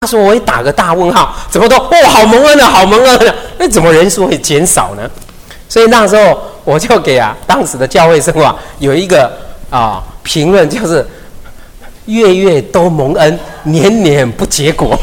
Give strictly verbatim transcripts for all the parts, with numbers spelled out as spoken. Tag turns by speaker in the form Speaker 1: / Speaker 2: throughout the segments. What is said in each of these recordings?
Speaker 1: 说我会打个大问号，怎么都哦好蒙恩啊，好蒙恩啊，那怎么人数会减少呢？所以那时候我就给啊当时的教会生活、啊、有一个啊评论，就是月月都蒙恩，年年不结果。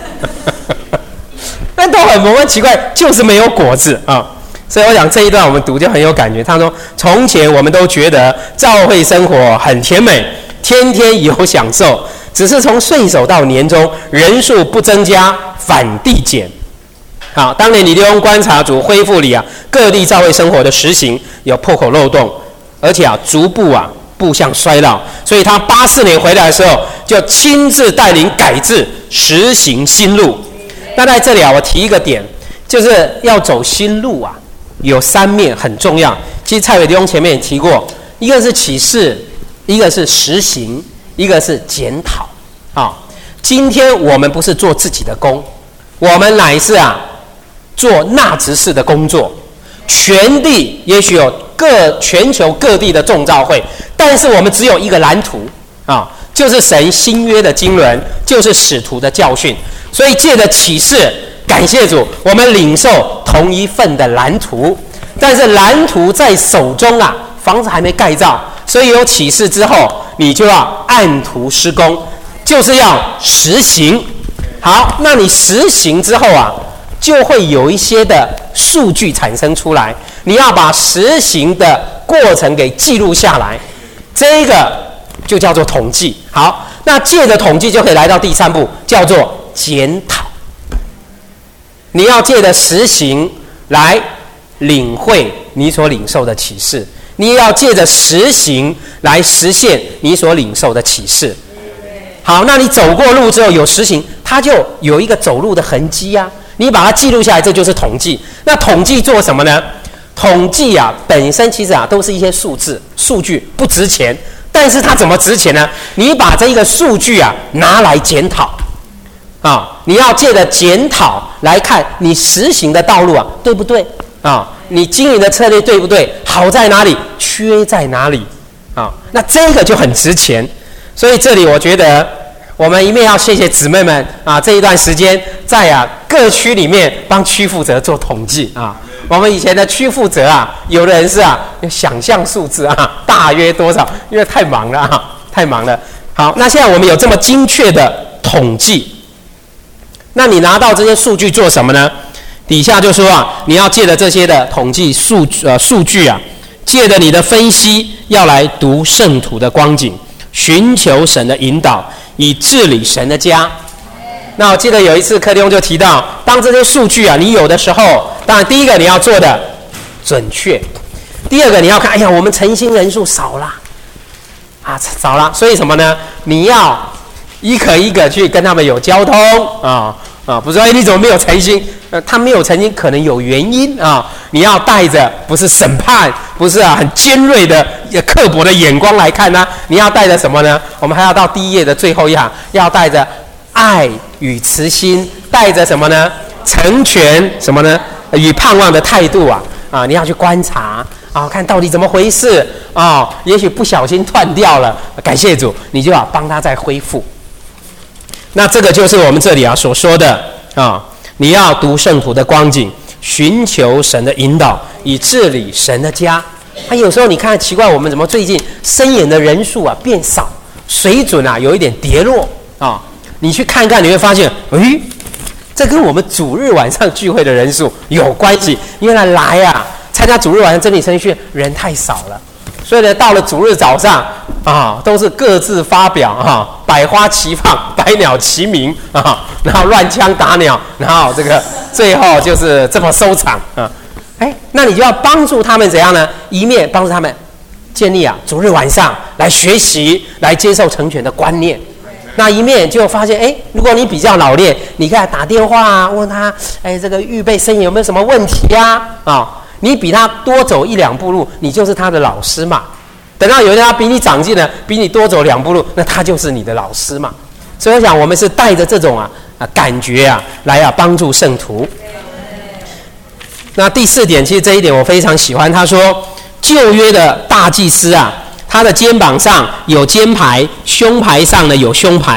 Speaker 1: 那都很蒙恩，奇怪，就是没有果子啊。所以我想这一段我们读就很有感觉。他说：“从前我们都觉得教会生活很甜美，天天有享受，只是从岁首到年终，人数不增加，反递减。”好，当年李弟兄观察组恢复里啊，各地教会生活的实行有破口漏洞，而且啊，逐步啊步向衰老。所以他八四年回来的时候，就亲自带领改制，实行新路。那在这里啊，我提一个点，就是要走新路啊。有三面很重要，其实蔡伟弟兄前面也提过，一个是启示，一个是实行，一个是检讨。啊，今天我们不是做自己的工，我们乃是啊做纳执事的工作。全地也许有各全球各地的众召会，但是我们只有一个蓝图啊，就是神新约的经纶，就是使徒的教训。所以借着启示，感谢主，我们领受同一份的蓝图，但是蓝图在手中啊，房子还没盖造，所以有启示之后，你就要按图施工，就是要实行。好，那你实行之后啊，就会有一些的数据产生出来，你要把实行的过程给记录下来，这个就叫做统计。好，那借着统计就可以来到第三步，叫做检讨。你要借着实行来领会你所领受的启示，你也要借着实行来实现你所领受的启示。好，那你走过路之后有实行，它就有一个走路的痕迹啊，你把它记录下来，这就是统计。那统计做什么呢？统计啊本身其实啊都是一些数字数据，不值钱，但是它怎么值钱呢？你把这一个数据啊拿来检讨啊，你要借着检讨来看你实行的道路啊对不对啊？你经营的策略对不对？好在哪里？缺在哪里？啊，那这个就很值钱。所以这里我觉得我们一面要谢谢姊妹们啊，这一段时间在啊各区里面帮区负责做统计啊。我们以前的区负责啊，有的人是啊想象数字啊，大约多少？因为太忙了啊，太忙了。好，那现在我们有这么精确的统计。那你拿到这些数据做什么呢？底下就说啊，你要借着这些的统计数呃数据啊，借着你的分析，要来读圣徒的光景，寻求神的引导，以治理神的家。那我记得有一次柯弟兄就提到，当这些数据啊你有的时候，当然第一个你要做的准确，第二个你要看，哎呀，我们诚心人数少啦，啊少啦，所以什么呢？你要一个一个去跟他们有交通啊啊，不是说哎你怎么没有诚心？呃，他没有诚心，可能有原因啊。你要带着不是审判，不是啊很尖锐的、刻薄的眼光来看呢、啊。你要带着什么呢？我们还要到第一页的最后一行，要带着爱与慈心，带着什么呢？成全什么呢？与盼望的态度啊啊！你要去观察啊，看到底怎么回事啊？也许不小心断掉了，感谢主，你就要帮他再恢复。那这个就是我们这里啊所说的啊，你要读圣徒的光景，寻求神的引导，以治理神的家。他、啊、有时候你看奇怪，我们怎么最近生眼的人数啊变少，水准啊有一点跌落啊？你去看看，你会发现，诶，这跟我们主日晚上聚会的人数有关系。原来来啊，参加主日晚上真理神学人太少了，所以呢，到了主日早上啊，都是各自发表啊，百花齐放，百鸟齐鸣啊，然后乱枪打鸟，然后这个最后就是这么收场啊。哎，那你就要帮助他们怎样呢？一面帮助他们建立啊主日晚上来学习，来接受成全的观念。那一面就发现，哎，如果你比较老练，你给他打电话啊，问他，哎，这个预备生有没有什么问题啊？啊，你比他多走一两步路，你就是他的老师嘛。等到有一天他比你长进了，比你多走两步路，那他就是你的老师嘛。所以我想，我们是带着这种啊啊感觉啊来啊帮助圣徒。那第四点，其实这一点我非常喜欢。他说，旧约的大祭司啊，他的肩膀上有肩牌，胸牌上呢有胸牌，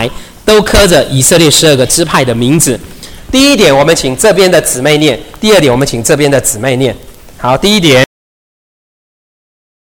Speaker 1: 都刻着以色列十二个支派的名字。第一点，我们请这边的姊妹念；第二点，我们请这边的姊妹念。好，第一点。